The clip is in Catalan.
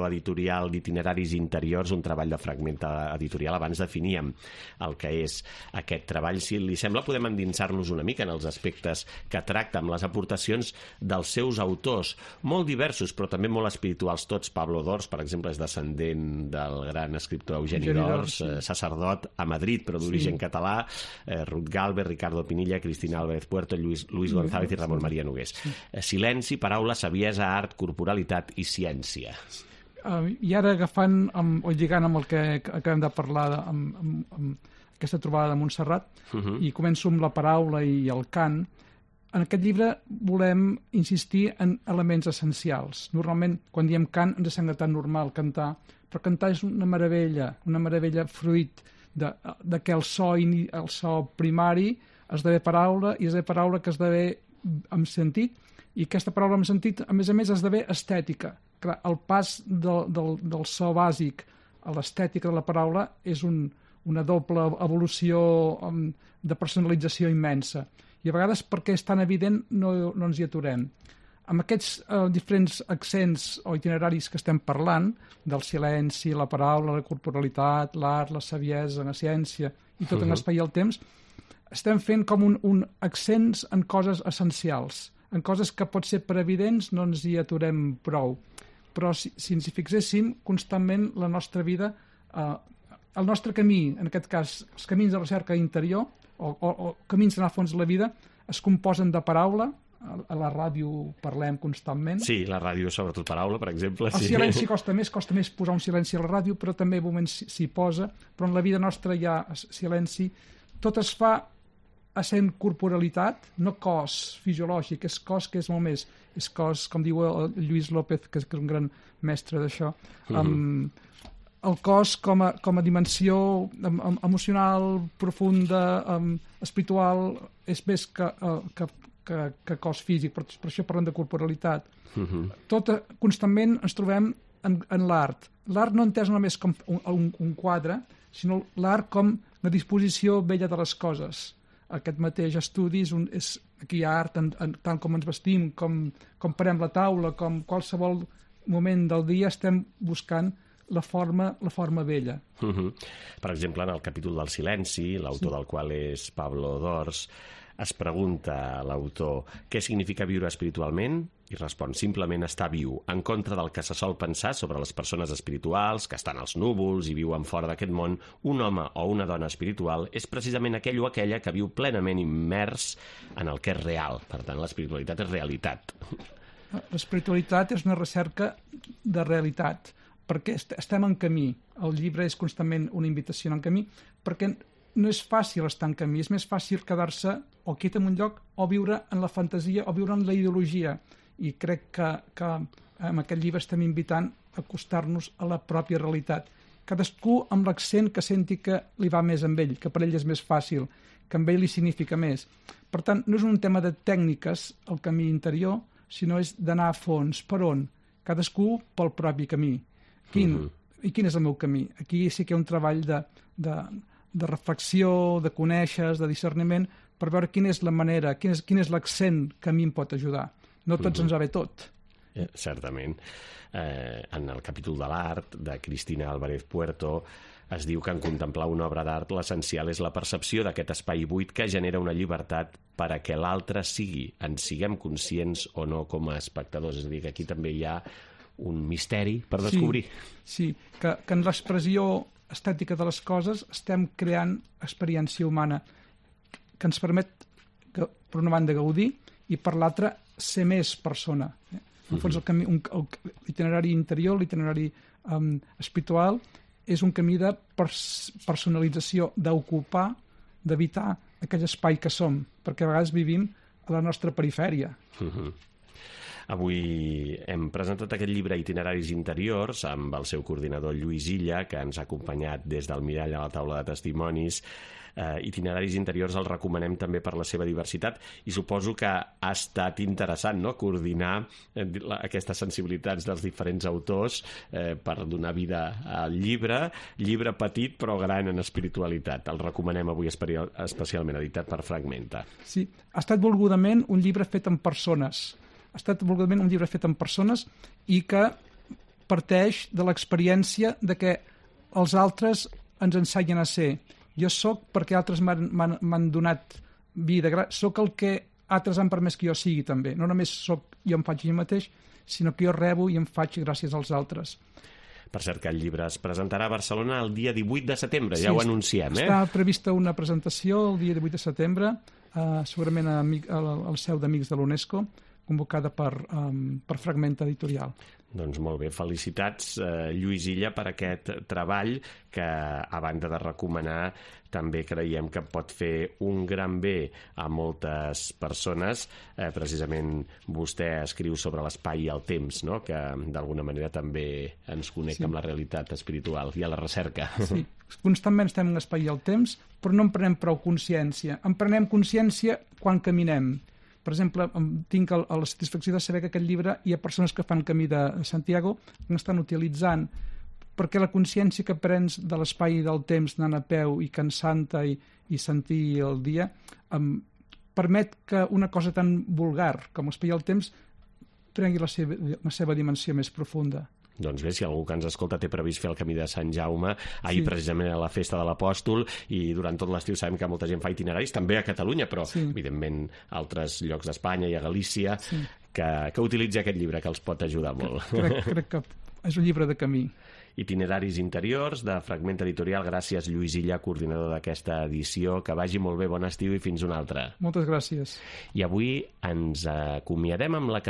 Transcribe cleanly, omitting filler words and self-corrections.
editorial d'Itineraris Interiors, un treball de Fragmenta Editorial. Abans definíem el que és aquest treball. Si li sembla, podem endinsar-nos una mica en els aspectes que tracta, amb les aportacions dels seus autors, molt diversos, però també molt espirituals tots. Pablo Dors, per exemple, és descendent del gran escriptor Eugeni Dors, sacerdot a Madrid, però d'origen català, Ruth Galvez, Ricardo Pinilla, Cristina Álvarez Puerto, Luis González i Ramon Maria Nogués. Silenci, paraula, saviesa, art, corporalitat i ciència. I ara agafant o lligant amb el que acabem de parlar amb aquesta trobada de Montserrat, i començo amb la paraula i el cant, en aquest llibre volem insistir en elements essencials. Normalment, quan diem cant, ens sembla tan normal cantar, però cantar és una meravella fruit de que el so primari esdevé paraula, i esdevé paraula que esdevé amb sentit, i aquesta paraula amb sentit, a més, esdevé estètica. Clar, el pas del so bàsic a l'estètica de la paraula és una doble evolució de personalització immensa. I a vegades, perquè és tan evident, no ens hi aturem. Amb aquests diferents accents o itineraris que estem parlant, del silenci, la paraula, la corporalitat, l'art, la saviesa, la ciència, i tot en l'espai i el temps, estem fent com un accents en coses essencials, en coses que potser per evidents no ens hi aturem prou. Però si ens hi fixéssim, constantment la nostra vida, el nostre camí, en aquest cas, els camins de recerca interior, o camins d'anar a fons de la vida, es composen de paraula. A la ràdio parlem constantment. Sí, la ràdio sobretot paraula, per exemple. El silenci costa més posar un silenci a la ràdio, però també moments s'hi posa, però en la vida nostra hi ha silenci. Tot es fa essent corporalitat, no cos fisiològic, és cos que és molt més. És cos, com diu el Lluís López, que és un gran mestre d'això, el cos com a dimensió emocional, profunda, espiritual, és més que cos físic, per això parlem de corporalitat. Constantment ens trobem en l'art. L'art no entès només com un quadre, sinó l'art com la disposició bella de les coses. Aquest mateix estudi aquí hi ha art tant com ens vestim, com parem la taula, com qualsevol moment del dia estem buscant la forma bella. Per exemple, en el capítol del silenci, l'autor del qual és Pablo Dors, es pregunta a l'autor què significa viure espiritualment i respon simplement estar viu, en contra del que se sol pensar sobre les persones espirituals, que estan als núvols i viuen fora d'aquest món. Un home o una dona espiritual és precisament aquell o aquella que viu plenament immers en el que és real. Per tant, l'espiritualitat és realitat. L'espiritualitat és una recerca de realitat, perquè estem en camí. El llibre és constantment una invitació en camí, perquè no és fàcil estar en camí, és més fàcil quedar-se o quiet en un lloc o viure en la fantasia o viure en la ideologia. I crec que amb aquest llibre estem invitant a acostar-nos a la pròpia realitat. Cadascú amb l'accent que senti que li va més amb ell, que per ell és més fàcil, que amb ell li significa més. Per tant, no és un tema de tècniques el camí interior, sinó és d'anar a fons. Per on? Cadascú pel propi camí. I quin és el meu camí? Aquí sí que hi ha un treball de reflexió, de conèixer, de discerniment, per veure quina és la manera, quin és l'accent que a mi em pot ajudar. No tots ens va bé tot. Certament. En el capítol de l'art de Cristina Álvarez Puerto es diu que en contemplar una obra d'art l'essencial és la percepció d'aquest espai buit que genera una llibertat per a que l'altre en siguem conscients o no com a espectadors. És a dir, que aquí també hi ha un misteri per descobrir. Sí, que en l'expressió estètica de les coses estem creant experiència humana que ens permet, per una banda, gaudir i per l'altra, ser més persona. En fons, l'itinerari interior, l'itinerari espiritual, és un camí de personalització, d'ocupar, d'evitar aquell espai que som, perquè a vegades vivim a la nostra perifèria. Avui hem presentat aquest llibre Itineraris Interiors amb el seu coordinador Lluís Illa, que ens ha acompanyat des del mirall a la taula de testimonis. Itineraris Interiors el recomanem també per la seva diversitat i suposo que ha estat interessant, no?, coordinar aquestes sensibilitats dels diferents autors per donar vida al llibre petit però gran en espiritualitat. El recomanem avui especialment editat per Fragmenta. Sí, ha estat volgudament un llibre fet amb persones. Ha estat volgudament un llibre fet amb persones i que parteix de l'experiència de que els altres ens ensenyen a ser. Jo sóc perquè altres m'han donat vida, sóc el que altres han permès que jo sigui també. No només sóc jo em faig jo mateix, sinó que jo rebo i em faig gràcies als altres. Per cert, que el llibre es presentarà a Barcelona el dia 18 de setembre, ja ho anunciem. Està prevista una presentació el dia 18 de setembre, segurament al seu d'Amics de l'UNESCO, convocada per Fragment Editorial. Doncs molt bé, felicitats, Lluís Illa, per aquest treball que, a banda de recomanar, també creiem que pot fer un gran bé a moltes persones. Precisament vostè escriu sobre l'espai i el temps, no? Que d'alguna manera també ens connecta amb la realitat espiritual i a la recerca. Sí, constantment estem en l'espai i el temps, però no en prenem prou consciència. En prenem consciència quan caminem. Per exemple, tinc la satisfacció de saber que aquest llibre hi ha persones que fan camí de Santiago que l'estan utilitzant, perquè la consciència que prens de l'espai i del temps anant a peu i cansant-te i sentir el dia permet que una cosa tan vulgar com l'espai i el temps prengui la seva dimensió més profunda. Doncs bé, si algú que ens escolta té previst fer el camí de Sant Jaume, ahir precisament a la festa de l'Apòstol, i durant tot l'estiu sabem que molta gent fa itineraris, també a Catalunya, però evidentment a altres llocs d'Espanya i a Galícia, que utilitzi aquest llibre, que els pot ajudar molt. Crec que és un llibre de camí. Itineraris interiors de Fragment Editorial. Gràcies, Lluís Illa, coordinador d'aquesta edició. Que vagi molt bé, bon estiu i fins una altra. Moltes gràcies. I avui ens acomiadem amb la